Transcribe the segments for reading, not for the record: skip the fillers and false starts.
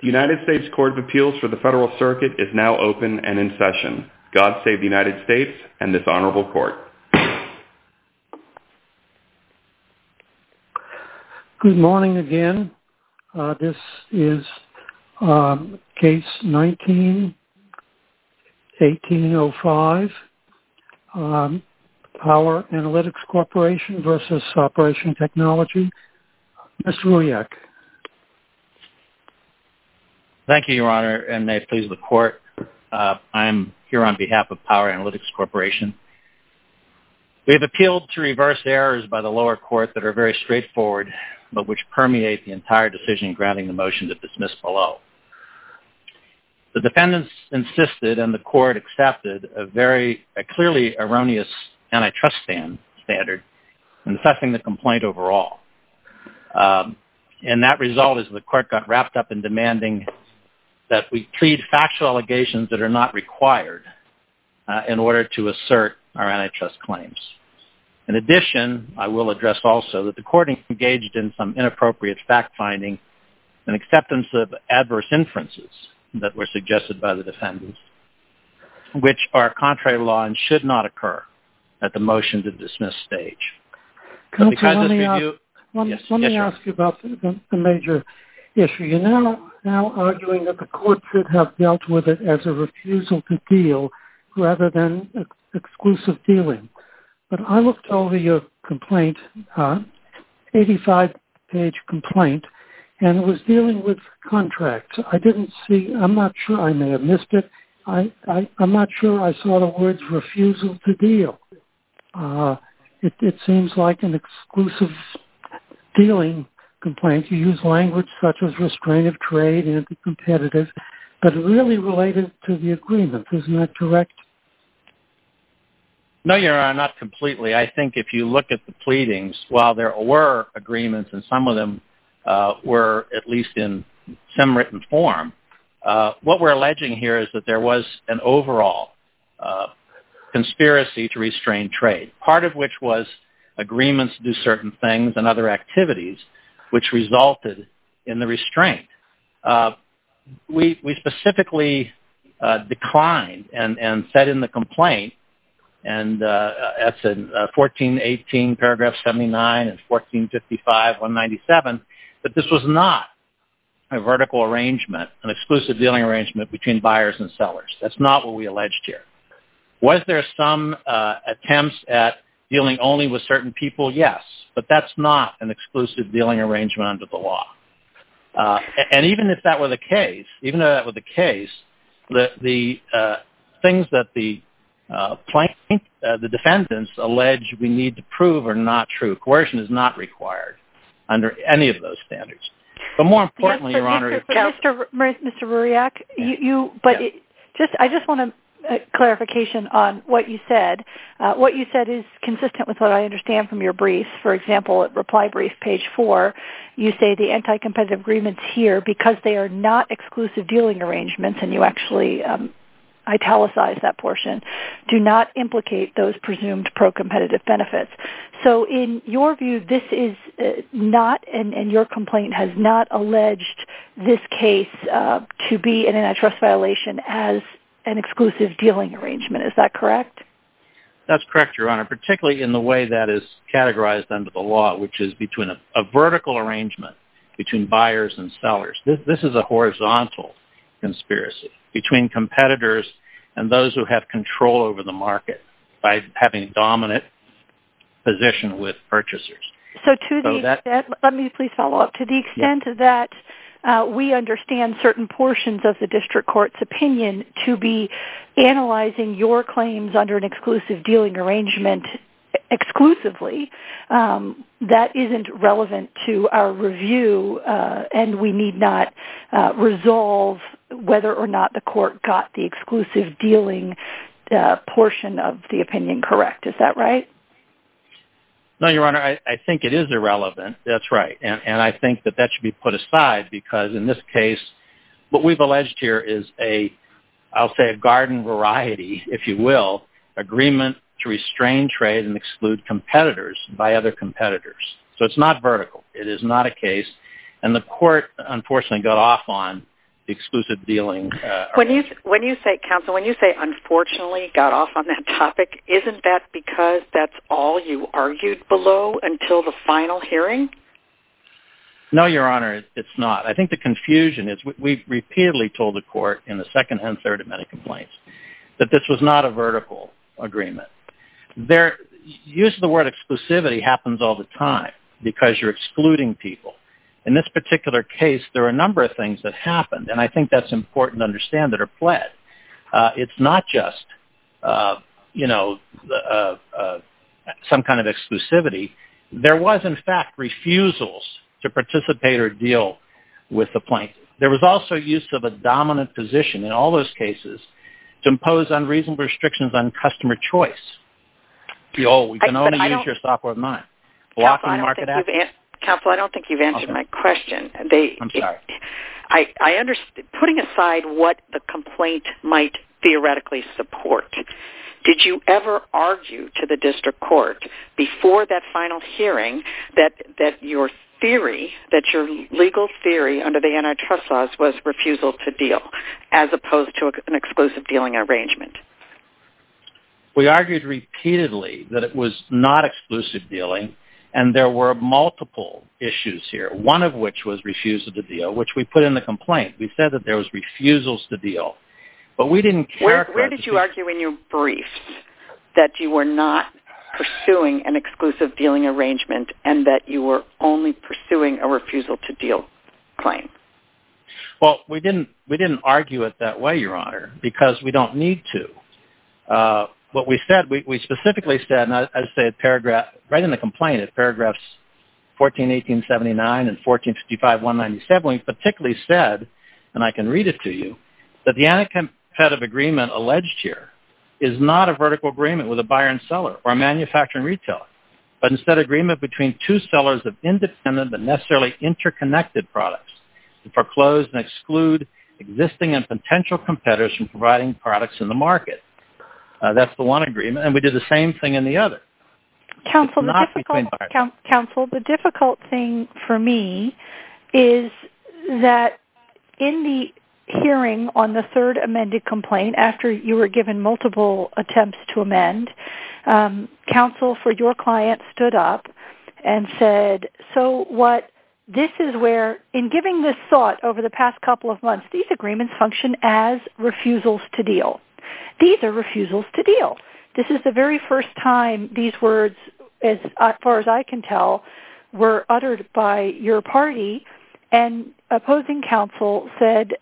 The United States Court of Appeals for the Federal Circuit is now open and in session. God save the United States and this honorable court. Good morning again. This is case 19-1805, Power Analytics Corporation versus Operation Technology. Mr. Ruyak. Thank you, Your Honor, and may it please the court. I'm here on behalf of Power Analytics Corporation. We have appealed to reverse errors by the lower court that are very straightforward, but which permeate the entire decision granting the motion to dismiss below. The defendants insisted, and the court accepted, a clearly erroneous antitrust standard in assessing the complaint overall. And that result is the court got wrapped up in demanding that we plead factual allegations that are not required in order to assert our antitrust claims. In addition, I will address also that the court engaged in some inappropriate fact-finding and acceptance of adverse inferences that were suggested by the defendants, which are contrary to law and should not occur at the motion to dismiss stage. Counsel, let me ask you about the major issue. You're now arguing that the court should have dealt with it as a refusal to deal rather than exclusive dealing. But I looked over your complaint, 85-page complaint, and it was dealing with contracts. I'm not sure, I may have missed it. I'm not sure I saw the words refusal to deal. It seems like an exclusive dealing complaint. You use language such as restraint of trade, anti-competitive, but really related to the agreement. Isn't that correct? No, Your Honor, not completely. I think if you look at the pleadings, while there were agreements and some of them were at least in some written form, what we're alleging here is that there was an overall conspiracy to restrain trade, part of which was agreements to do certain things and other activities which resulted in the restraint. We specifically declined and said in the complaint, and that's in 1418 paragraph 79 and 1455 197, that this was not a vertical arrangement, an exclusive dealing arrangement between buyers and sellers. That's not what we alleged here. Was there some attempts at dealing only with certain people? Yes, but that's not an exclusive dealing arrangement under the law. And even if that were the case, the things that the defendants allege we need to prove are not true. Coercion is not required under any of those standards. But more importantly, Your Honor, Mr. Ruyak, I just want a clarification on what you said. What you said is consistent with what I understand from your briefs. For example, at reply brief page 4, you say the anti-competitive agreements here, because they are not exclusive dealing arrangements, and you actually italicize that portion, do not implicate those presumed pro-competitive benefits. So in your view, this is not, and your complaint has not alleged this case to be an antitrust violation as an exclusive dealing arrangement. Is that correct? That's correct, Your Honor, particularly in the way that is categorized under the law, which is between a vertical arrangement between buyers and sellers. This is a horizontal conspiracy between competitors and those who have control over the market by having a dominant position with purchasers. So to the extent, let me please follow up, to the extent that we understand certain portions of the district court's opinion to be analyzing your claims under an exclusive dealing arrangement exclusively, that isn't relevant to our review, and we need not resolve whether or not the court got the exclusive dealing portion of the opinion correct. Is that right? No, Your Honor, I think it is irrelevant. That's right. And I think that should be put aside because in this case, what we've alleged here is I'll say a garden variety, if you will, agreement to restrain trade and exclude competitors by other competitors. So it's not vertical. It is not a case. And the court, unfortunately, got off on the exclusive dealing. When you say, counsel, when you say unfortunately got off on that topic, isn't that because that's all you argued below until the final hearing? No, Your Honor, it's not. I think the confusion is we repeatedly told the court in the second and third amendment complaints that this was not a vertical agreement. Use of the word exclusivity happens all the time because you're excluding people. In this particular case, there are a number of things that happened, and I think that's important to understand that are pled. It's not just, some kind of exclusivity. There was, in fact, refusals to participate or deal with the plaintiff. There was also use of a dominant position in all those cases to impose unreasonable restrictions on customer choice. We can only use your software of mine. Blocking market access. Counsel, I don't think you've answered my question. I'm sorry. I understand. Putting aside what the complaint might theoretically support, did you ever argue to the district court before that final hearing that your theory, that your legal theory under the antitrust laws was refusal to deal, as opposed to an exclusive dealing arrangement? We argued repeatedly that it was not exclusive dealing, and there were multiple issues here, one of which was refusal to deal, which we put in the complaint. We said that there was refusals to deal, but we didn't characterize... Where did you argue in your briefs that you were not pursuing an exclusive dealing arrangement and that you were only pursuing a refusal to deal claim? Well, we didn't argue it that way, Your Honor, because we don't need to. What we said, we specifically said, and I say at paragraph, right in the complaint, at paragraphs 141879 and 1455-197, we particularly said, and I can read it to you, that the anti-competitive agreement alleged here is not a vertical agreement with a buyer and seller or a manufacturer and retailer, but instead agreement between two sellers of independent but necessarily interconnected products to foreclose and exclude existing and potential competitors from providing products in the market. That's the one agreement, and we did the same thing in the other. Counsel, the difficult thing for me is that in the hearing on the third amended complaint, after you were given multiple attempts to amend, counsel for your client stood up and said, so what this is where, in giving this thought over the past couple of months, these agreements function as refusals to deal. These are refusals to deal. This is the very first time these words, as far as I can tell, were uttered by your party, and opposing counsel said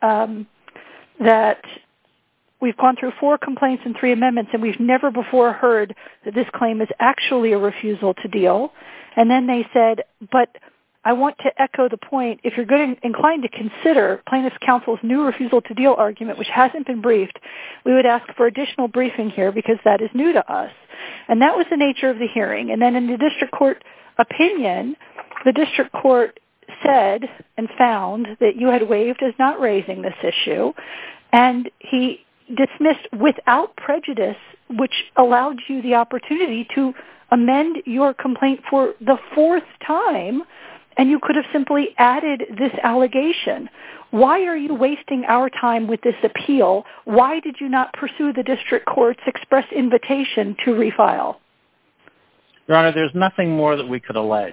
that we've gone through 4 complaints and 3 amendments, and we've never before heard that this claim is actually a refusal to deal. And then they said, but I want to echo the point, if you're inclined to consider plaintiff's counsel's new refusal to deal argument, which hasn't been briefed, we would ask for additional briefing here because that is new to us. And that was the nature of the hearing. And then in the district court opinion, the district court said and found that you had waived as not raising this issue, and he dismissed without prejudice, which allowed you the opportunity to amend your complaint for the 4th time, and you could have simply added this allegation. Why are you wasting our time with this appeal? Why did you not pursue the district court's express invitation to refile? Your Honor, there's nothing more that we could allege.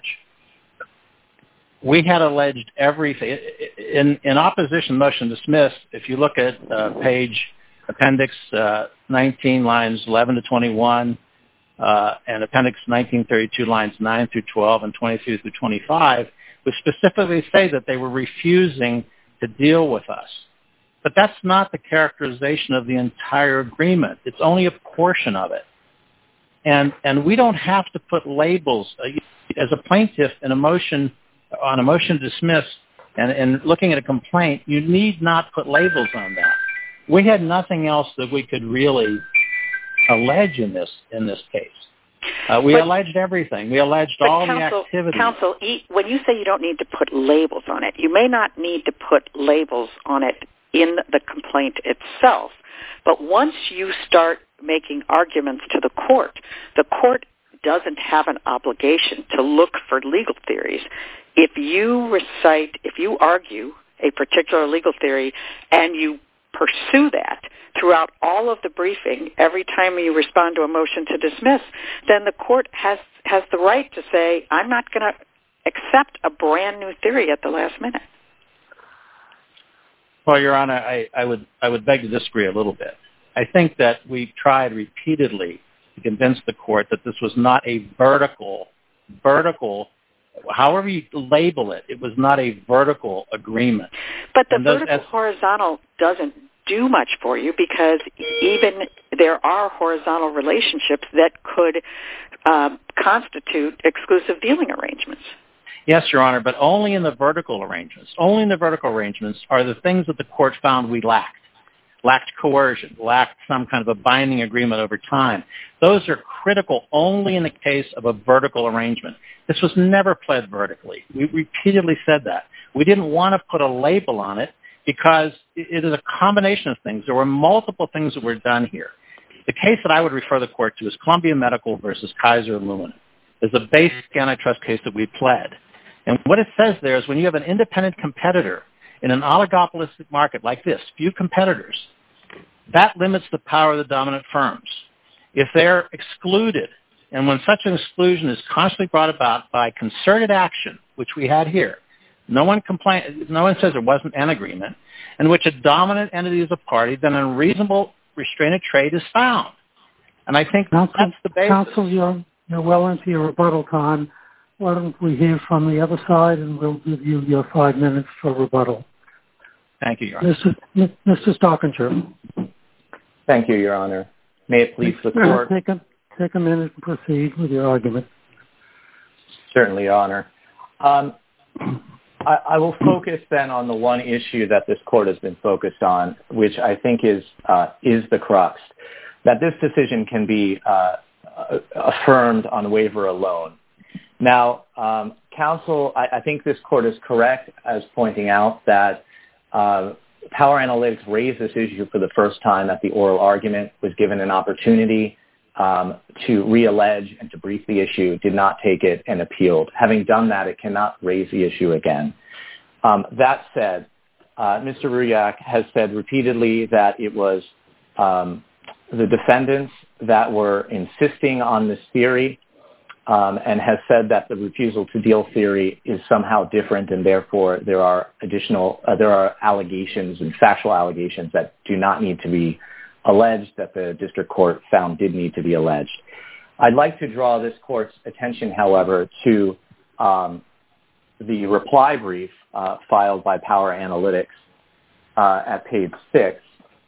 We had alleged everything. In opposition motion dismissed, if you look at page appendix 19, lines 11 to 21, and appendix 1932, lines 9 through 12 and 23 through 25, we specifically say that they were refusing to deal with us. But that's not the characterization of the entire agreement. It's only a portion of it. And we don't have to put labels. As a plaintiff in a motion, on a motion to dismiss and looking at a complaint, you need not put labels on that. We had nothing else that we could really allege in this case. We alleged everything. We alleged all the activities. Counsel, when you say you don't need to put labels on it, you may not need to put labels on it in the complaint itself. But once you start making arguments to the court doesn't have an obligation to look for legal theories. If you argue a particular legal theory and you pursue that throughout all of the briefing, every time you respond to a motion to dismiss, then the court has the right to say, I'm not going to accept a brand new theory at the last minute. Well, Your Honor, I would beg to disagree a little bit. I think that we tried repeatedly to convince the court that this was not a vertical, however you label it, it was not a vertical agreement. But the vertical-horizontal doesn't do much for you, because even there are horizontal relationships that could constitute exclusive dealing arrangements. Yes, Your Honor, but only in the vertical arrangements. Only in the vertical arrangements are the things that the court found we lacked. Lacked coercion, lacked some kind of a binding agreement over time. Those are critical only in the case of a vertical arrangement. This was never pled vertically. We repeatedly said that. We didn't want to put a label on it because it is a combination of things. There were multiple things that were done here. The case that I would refer the court to is Columbia Medical versus Kaiser Aluminum. It's a basic antitrust case that we pled. And what it says there is when you have an independent competitor in an oligopolistic market like this, few competitors, that limits the power of the dominant firms. If they're excluded, and when such an exclusion is constantly brought about by concerted action, which we had here, no one says there wasn't an agreement, in which a dominant entity is a party, then a reasonable restraint of trade is found. And I think that's the basis. Counsel, you're well into your rebuttal time. Why don't we hear from the other side, and we'll give you your 5 minutes for rebuttal. Thank you, Your Honor. Mr. Stockinger. Thank you, Your Honor. May it please the court. Take a minute and proceed with your argument. Certainly, Your Honor. I will focus then on the one issue that this court has been focused on, which I think is the crux, that this decision can be affirmed on waiver alone. Now, counsel, I think this court is correct as pointing out that Power Analytics raised this issue for the first time at the oral argument, was given an opportunity to reallege and to brief the issue, did not take it, and appealed. Having done that, it cannot raise the issue again. That said, Mr. Ruyak has said repeatedly that it was the defendants that were insisting on this theory, and has said that the refusal to deal theory is somehow different, and therefore there are allegations and factual allegations that do not need to be alleged, that the district court found did need to be alleged. I'd like to draw this court's attention, however, to the reply brief filed by Power Analytics at page 6.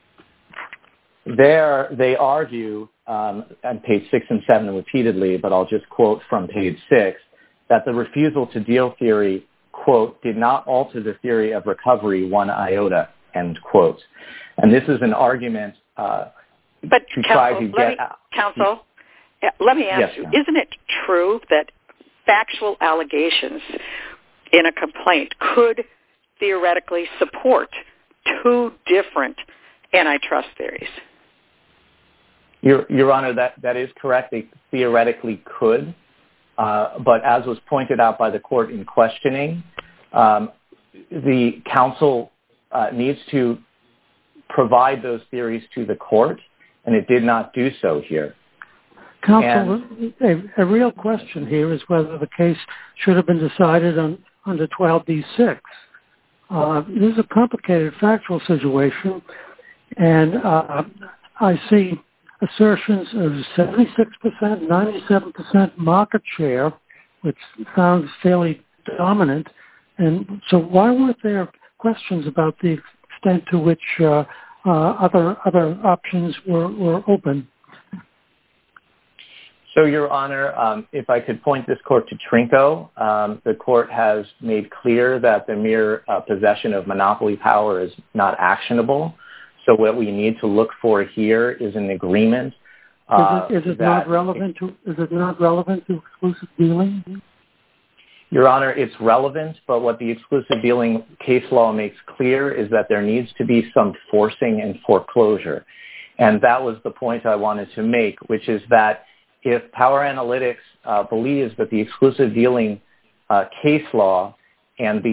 There they argue on page 6 and 7 repeatedly, but I'll just quote from page 6, that the refusal to deal theory, quote, did not alter the theory of recovery one iota, end quote. And this is an argument to try to get out. Counsel, let me ask you, isn't it true that factual allegations in a complaint could theoretically support two different antitrust theories? Your Honor, that is correct. They theoretically could, but as was pointed out by the court in questioning, the counsel needs to provide those theories to the court, and it did not do so here. Counsel, a real question here is whether the case should have been decided under 12b-6. This is a complicated factual situation, and I see assertions of 76%, 97% market share, which sounds fairly dominant. And so why weren't there questions about the extent to which other options were open? So, Your Honor, if I could point this court to Trinco, the court has made clear that the mere possession of monopoly power is not actionable. So what we need to look for here is an agreement. Is it not relevant to exclusive dealing? Your Honor, it's relevant, but what the exclusive dealing case law makes clear is that there needs to be some forcing and foreclosure. And that was the point I wanted to make, which is that if Power Analytics believes that the exclusive dealing case law and the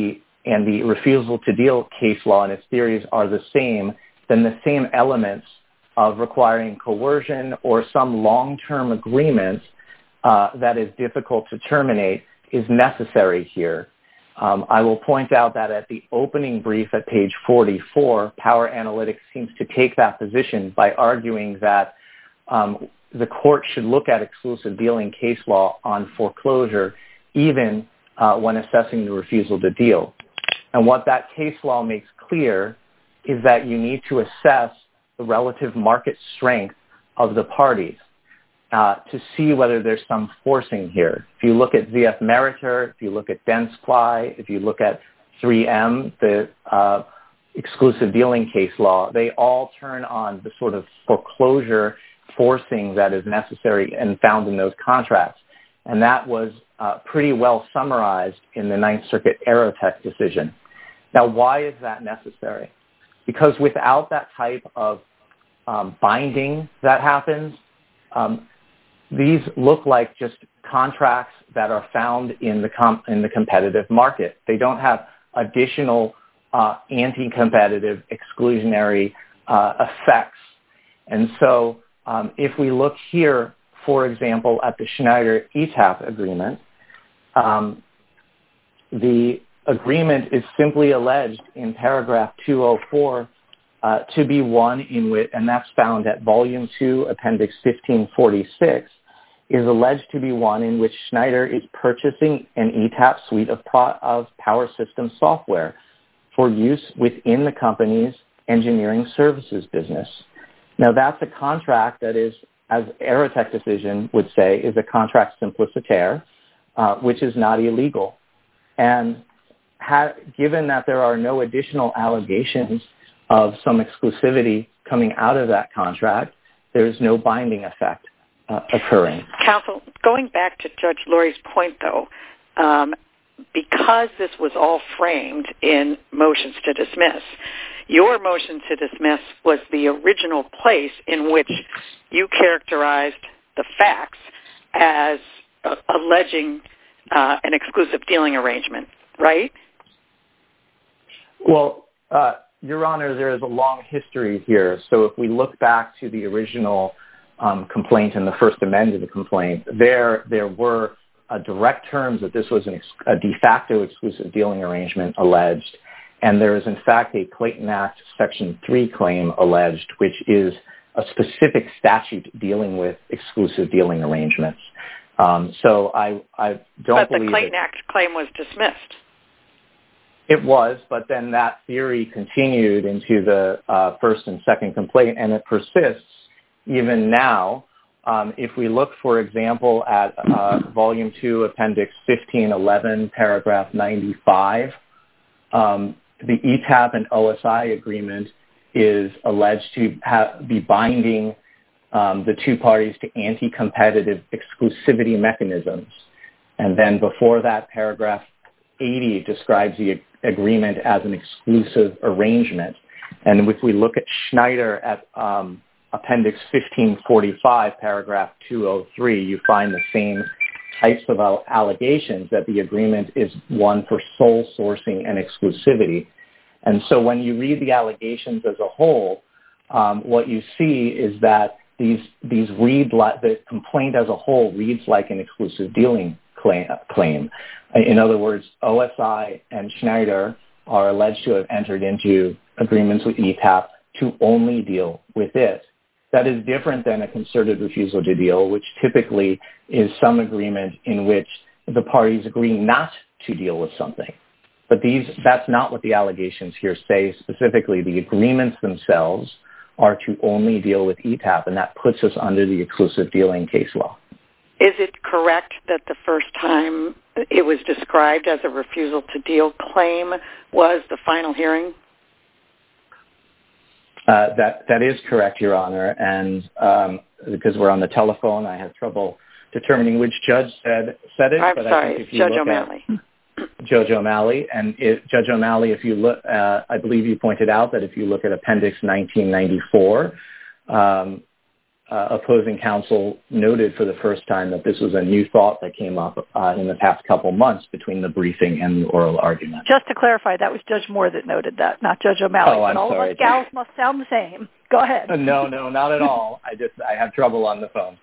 and the refusal to deal case law and its theories are the same, then the same elements of requiring coercion or some long-term agreement that is difficult to terminate is necessary here. I will point out that at the opening brief at page 44, Power Analytics seems to take that position by arguing that the court should look at exclusive dealing case law on foreclosure even when assessing the refusal to deal. And what that case law makes clear is that you need to assess the relative market strength of the parties to see whether there's some forcing here. If you look at ZF Meritor, if you look at Dentsply, if you look at 3M, the exclusive dealing case law, they all turn on the sort of foreclosure forcing that is necessary and found in those contracts. And that was pretty well summarized in the Ninth Circuit Aerotech decision. Now, why is that necessary? Because without that type of binding that happens, these look like just contracts that are found in the competitive market. They don't have additional anti-competitive exclusionary effects. And so if we look here, for example, at the Schneider-ETAP agreement, the agreement is simply alleged in paragraph 204 to be one in which, and that's found at volume 2, appendix 1546, is alleged to be one in which Schneider is purchasing an ETAP suite of power system software for use within the company's engineering services business. Now, that's a contract that is, as Aerotech decision would say, is a contract simpliciter, which is not illegal. And given that there are no additional allegations of some exclusivity coming out of that contract, there's no binding effect occurring. Counsel, going back to Judge Lurie's point, though, because this was all framed in motions to dismiss, your motion to dismiss was the original place in which you characterized the facts as alleging an exclusive dealing arrangement, right? Well, Your Honor, there is a long history here. So if we look back to the original complaint and the first amended complaint, there were direct terms that this was a de facto exclusive dealing arrangement alleged. And there is, in fact, a Clayton Act Section 3 claim alleged, which is a specific statute dealing with exclusive dealing arrangements. So I don't believe... But the Clayton Act claim was dismissed. It was, but then that theory continued into the first and second complaint, and it persists even now. If we look, for example, at Volume 2, Appendix 1511, Paragraph 95, the ETAP and OSI agreement is alleged to be binding the two parties to anti-competitive exclusivity mechanisms. And then before that, Paragraph 80 describes the agreement as an exclusive arrangement. And if we look at Schneider at Appendix 1545, Paragraph 203, you find the same types of allegations, that the agreement is one for sole sourcing and exclusivity. And so when you read the allegations as a whole, what you see is that these read like, the complaint as a whole reads like an exclusive dealing claim. In other words, OSI and Schneider are alleged to have entered into agreements with ETAP to only deal with it. That is different than a concerted refusal to deal, which typically is some agreement in which the parties agree not to deal with something. But that's not what the allegations here say. Specifically, the agreements themselves are to only deal with ETAP, and that puts us under the exclusive dealing case law. Is it correct that the first time it was described as a refusal to deal claim was the final hearing? That is correct, Your Honor. And because we're on the telephone, I have trouble determining which judge said it. I'm sorry, Judge O'Malley. Judge O'Malley. And Judge O'Malley, if you look, I believe you pointed out that if you look at Appendix 1994, opposing counsel noted for the first time that this was a new thought that came up in the past couple months between the briefing and the oral argument. Just to clarify, that was Judge Moore that noted that, not Judge O'Malley. Oh, I'm all sorry. of us gals must sound the same. Go ahead. No, not at all. I have trouble on the phone.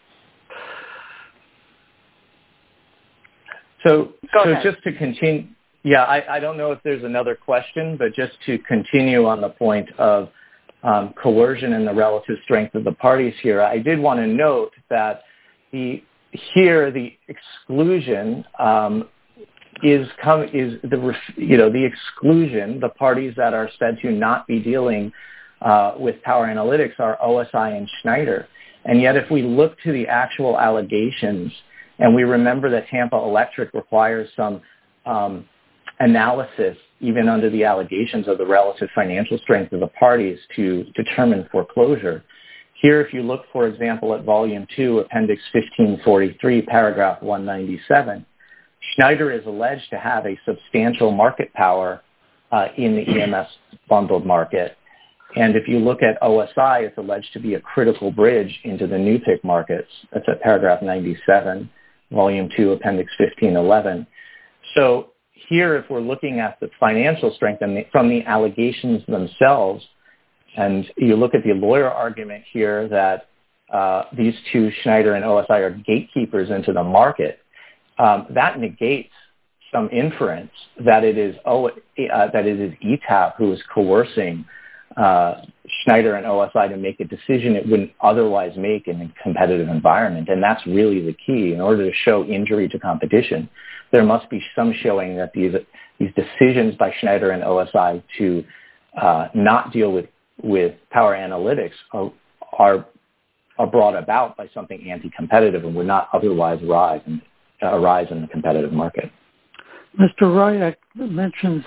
So just to continue, I don't know if there's another question, but just to continue on the point of coercion and the relative strength of the parties here, I did want to note that the exclusion is the exclusion. The parties that are said to not be dealing with Power Analytics are OSI and Schneider, and yet if we look to the actual allegations, and we remember that Tampa Electric requires some analysis, even under the allegations of the relative financial strength of the parties to determine foreclosure. Here, if you look, for example, at Volume 2, Appendix 1543, Paragraph 197, Schneider is alleged to have a substantial market power in the EMS bundled market. And if you look at OSI, it's alleged to be a critical bridge into the new PIC markets. That's at Paragraph 97, Volume 2, Appendix 1511. So here, if we're looking at the financial strength and from the allegations themselves, and you look at the lawyer argument here that these two, Schneider and OSI, are gatekeepers into the market, that negates some inference that it is ETAP who is coercing Schneider and OSI to make a decision it wouldn't otherwise make in a competitive environment. And that's really the key. In order to show injury to competition, there must be some showing that these decisions by Schneider and OSI to not deal with Power Analytics are brought about by something anti-competitive and would not otherwise arise in the competitive market. Mr. Ryak mentions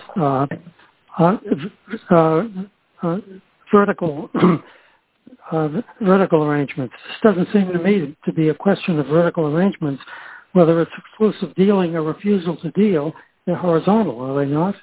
vertical arrangements. This doesn't seem to me to be a question of vertical arrangements, whether it's exclusive dealing or refusal to deal. They're horizontal, are they not?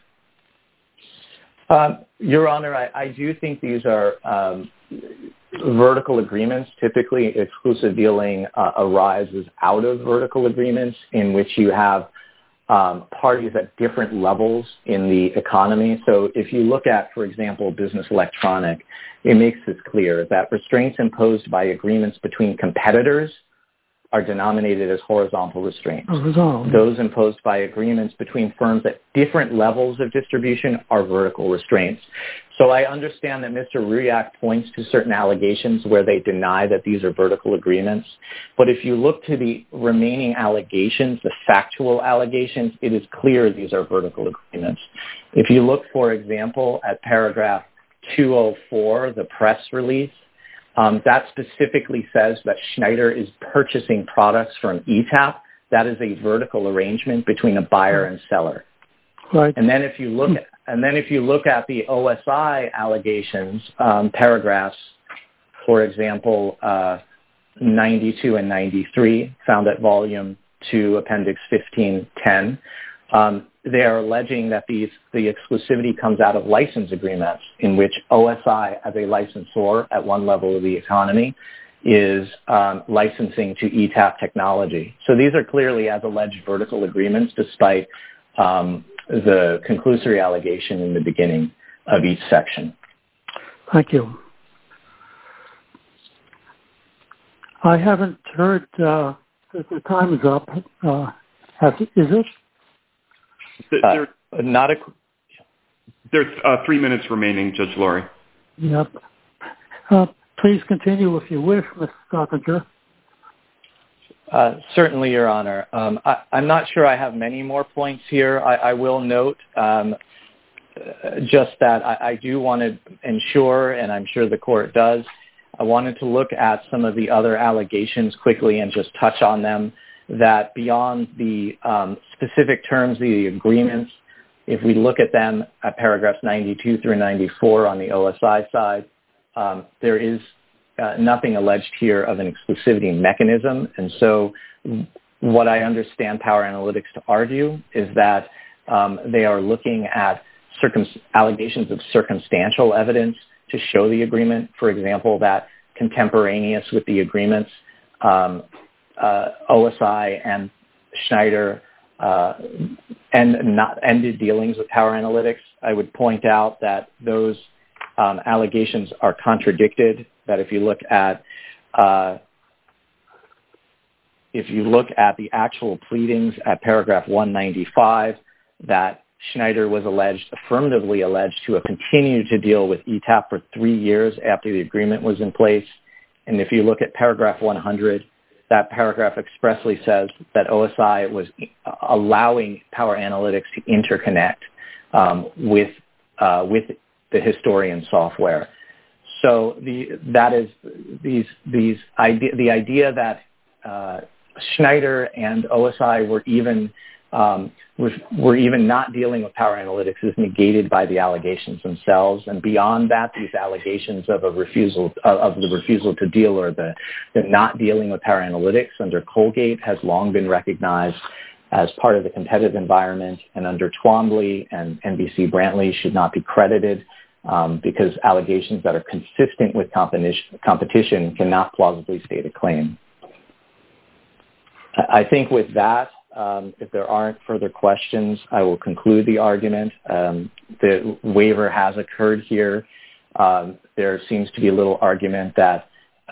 Your Honor, I do think these are vertical agreements. Typically, exclusive dealing arises out of vertical agreements in which you have parties at different levels in the economy. So if you look at, for example, Business Electronic, it makes this clear that restraints imposed by agreements between competitors are denominated as horizontal restraints. Those imposed by agreements between firms at different levels of distribution are vertical restraints. So I understand that Mr. Ryak points to certain allegations where they deny that these are vertical agreements. But if you look to the remaining allegations, the factual allegations, it is clear these are vertical agreements. If you look, for example, at paragraph 204, the press release, that specifically says that Schneider is purchasing products from ETAP. That is a vertical arrangement between a buyer and seller. Right. And then if you look at the OSI allegations, paragraphs, for example, 92 and 93, found at Volume 2, Appendix 1510, they are alleging that the exclusivity comes out of license agreements in which OSI, as a licensor at one level of the economy, is licensing to ETAP technology. So these are clearly, as alleged, vertical agreements, despite the conclusory allegation in the beginning of each section. Thank you. I haven't heard that the time is up. Is it? There's 3 minutes remaining, Judge Lurie. Yep. Please continue if you wish, Mr. Stoppinger. Certainly, Your Honor. I'm not sure I have many more points here. I will note just that I do want to ensure, and I'm sure the court does, I wanted to look at some of the other allegations quickly and just touch on them, that beyond the specific terms of the agreements, if we look at them at paragraphs 92 through 94 on the OSI side, there is nothing alleged here of an exclusivity mechanism. And so what I understand Power Analytics to argue is that they are looking at allegations of circumstantial evidence to show the agreement. For example, that contemporaneous with the agreements. OSI and Schneider ended dealings with Power Analytics. I would point out that those allegations are contradicted. That if you look at the actual pleadings at paragraph 195, that Schneider was affirmatively alleged to have continued to deal with ETAP for 3 years after the agreement was in place. And if you look at paragraph 100, that paragraph expressly says that OSI was allowing Power Analytics to interconnect with the Historian software. So the idea that Schneider and OSI were even not dealing with Power Analytics is negated by the allegations themselves. And beyond that, these allegations of the refusal to deal or the not dealing with Power Analytics under Colgate has long been recognized as part of the competitive environment, and under Twombly and NBC Brantley should not be credited because allegations that are consistent with competition cannot plausibly state a claim. I think with that, if there aren't further questions, I will conclude the argument. The waiver has occurred here. There seems to be a little argument that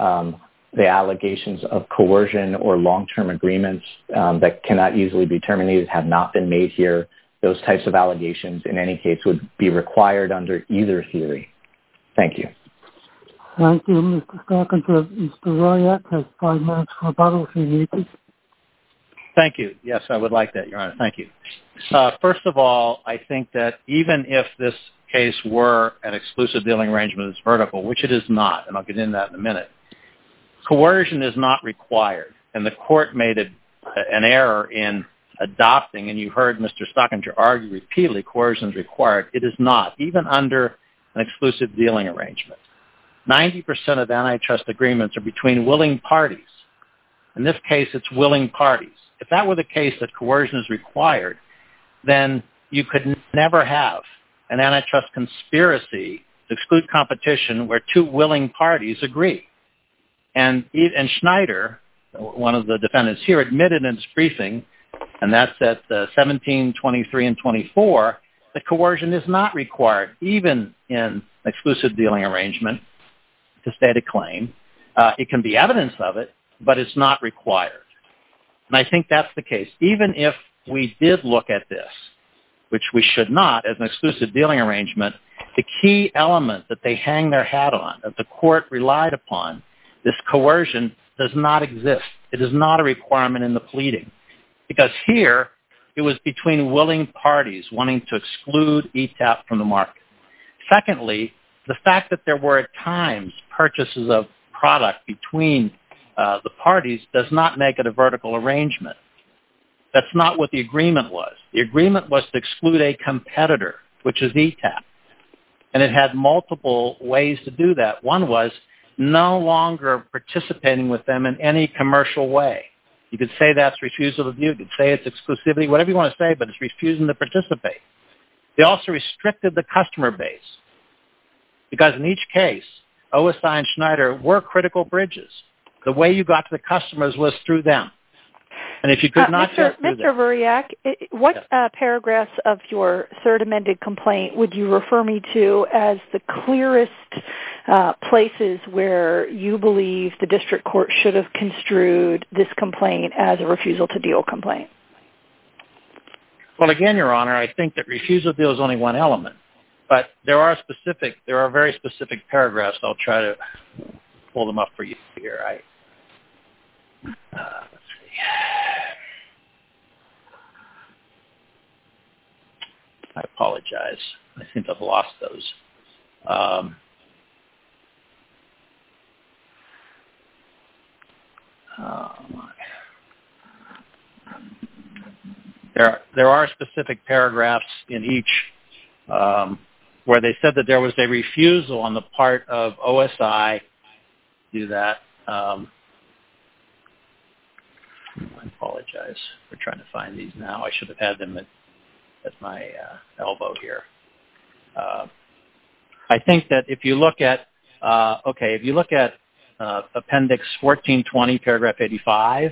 the allegations of coercion or long-term agreements that cannot easily be terminated have not been made here. Those types of allegations, in any case, would be required under either theory. Thank you. Thank you, Mr. Stocking. Mr. Royak has 5 minutes for rebuttal if you need it. Thank you. Yes, I would like that, Your Honor. Thank you. First of all, I think that even if this case were an exclusive dealing arrangement that's vertical, which it is not, and I'll get into that in a minute, coercion is not required. And the court made an error in adopting, and you heard Mr. Stockinger argue repeatedly, coercion is required. It is not, even under an exclusive dealing arrangement. 90% of antitrust agreements are between willing parties. In this case, it's willing parties. If that were the case that coercion is required, then you could never have an antitrust conspiracy to exclude competition where 2 willing parties agree. And Schneider, one of the defendants here, admitted in his briefing, and that's at 17, 23, and 24, that coercion is not required, even in an exclusive dealing arrangement, to state a claim. It can be evidence of it, but it's not required. And I think that's the case. Even if we did look at this, which we should not, as an exclusive dealing arrangement, the key element that they hang their hat on, that the court relied upon, this coercion, does not exist. It is not a requirement in the pleading. Because here, it was between willing parties wanting to exclude ETAP from the market. Secondly, the fact that there were at times purchases of product between the parties does not make it a vertical arrangement. That's not what the agreement was. The agreement was to exclude a competitor, which is ETAP. And it had multiple ways to do that. One was no longer participating with them in any commercial way. You could say that's refusal to deal. You could say it's exclusivity, whatever you want to say, but it's refusing to participate. They also restricted the customer base. Because in each case, OSI and Schneider were critical bridges. The way you got to the customers was through them. And if you could not get through Mr. Vuriak, what paragraphs of your third amended complaint would you refer me to as the clearest places where you believe the district court should have construed this complaint as a refusal to deal complaint? Well, again, Your Honor, I think that refusal to deal is only one element. But there are very specific paragraphs. I'll try to pull them up for you here. Let's see. I apologize. I think I've lost those. There are specific paragraphs in each where they said that there was a refusal on the part of OSI to do that. I apologize for trying to find these now. I should have had them at my elbow here. I think that if you look at Appendix 1420, paragraph 85,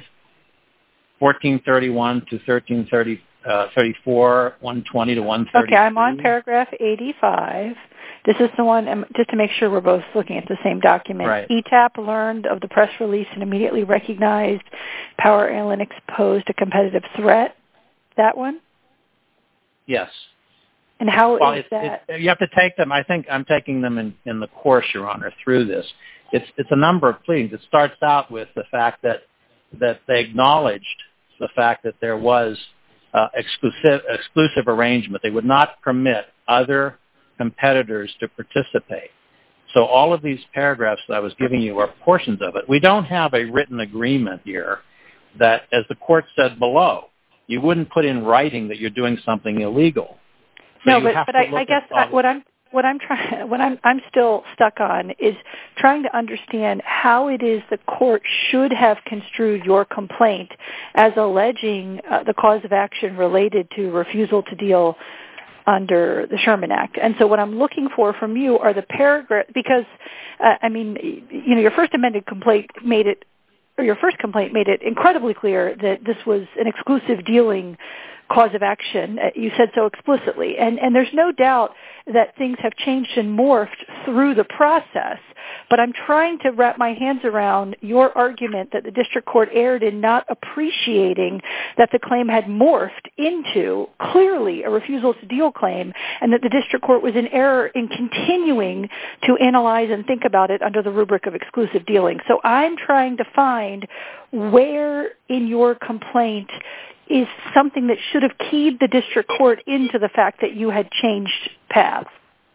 1431 to 1334, 120 to 130. Okay, I'm on paragraph 85. This is the one, just to make sure we're both looking at the same document. Right. ETAP learned of the press release and immediately recognized Power Analytics posed a competitive threat. That one? Yes. And how is that? You have to take them. I think I'm taking them in the course, Your Honor, through this. It's a number of pleadings. It starts out with the fact that they acknowledged the fact that there was exclusive arrangement. They would not permit other competitors to participate. So all of these paragraphs that I was giving you are portions of it. We don't have a written agreement here that, as the court said below, you wouldn't put in writing that you're doing something illegal. So no, but I guess what I'm still stuck on is trying to understand how it is the court should have construed your complaint as alleging the cause of action related to refusal to deal under the Sherman Act. And so what I'm looking for from you are the paragraph, because, your first amended complaint made it incredibly clear that this was an exclusive dealing cause of action. You said so explicitly. And there's no doubt that things have changed and morphed through the process. But I'm trying to wrap my hands around your argument that the district court erred in not appreciating that the claim had morphed into clearly a refusal to deal claim, and that the district court was in error in continuing to analyze and think about it under the rubric of exclusive dealing. So I'm trying to find where in your complaint is something that should have keyed the district court into the fact that you had changed paths.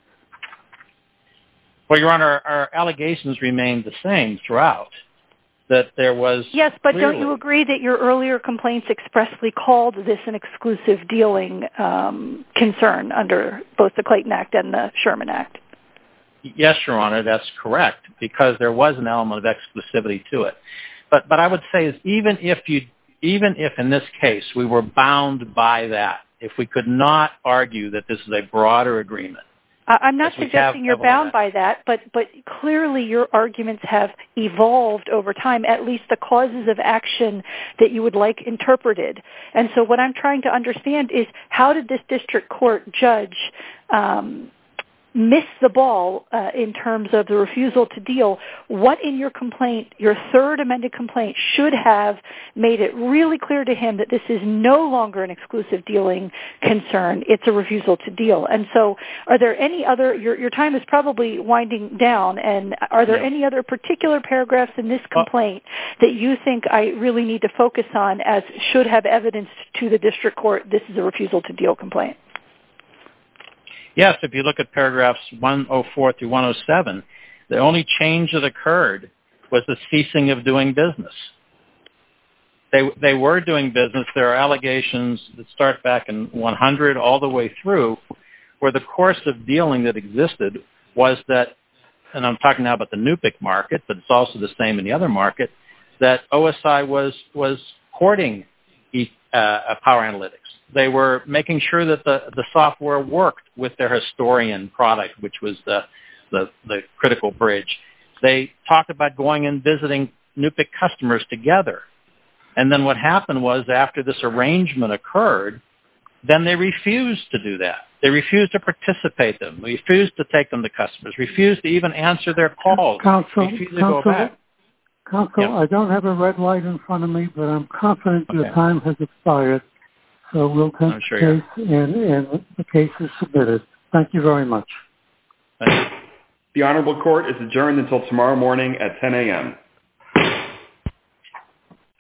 Well, Your Honor, our allegations remained the same throughout, that there was... Yes, but don't you agree that your earlier complaints expressly called this an exclusive dealing concern under both the Clayton Act and the Sherman Act? Yes, Your Honor, that's correct, because there was an element of exclusivity to it. But I would say is even if in this case we were bound by that, if we could not argue that this is a broader agreement. I'm not suggesting you're bound by that, but clearly your arguments have evolved over time, at least the causes of action that you would like interpreted. And so what I'm trying to understand is how did this district court judge miss the ball in terms of the refusal to deal? What in your complaint, your third amended complaint, should have made it really clear to him that this is no longer an exclusive dealing concern, it's a refusal to deal? And so are there any other, your time is probably winding down, and are there any other particular paragraphs in this complaint that you think I really need to focus on as should have evidenced to the district court this is a refusal to deal complaint? Yes, if you look at paragraphs 104 through 107, the only change that occurred was the ceasing of doing business. They were doing business. There are allegations that start back in 100 all the way through where the course of dealing that existed was that, and I'm talking now about the NUPIC market, but it's also the same in the other market, that OSI was courting Power Analytics. They were making sure that the software worked with their Historian product, which was the critical bridge. They talked about going and visiting NUPIC customers together. And then what happened was after this arrangement occurred, then they refused to do that. They refused to participate in them, refused to take them to customers, refused to even answer their calls. Counsel, Yep. I don't have a red light in front of me, but I'm confident your time has expired. So we'll take the case, and the case is submitted. Thank you very much. The Honorable Court is adjourned until tomorrow morning at 10 a.m.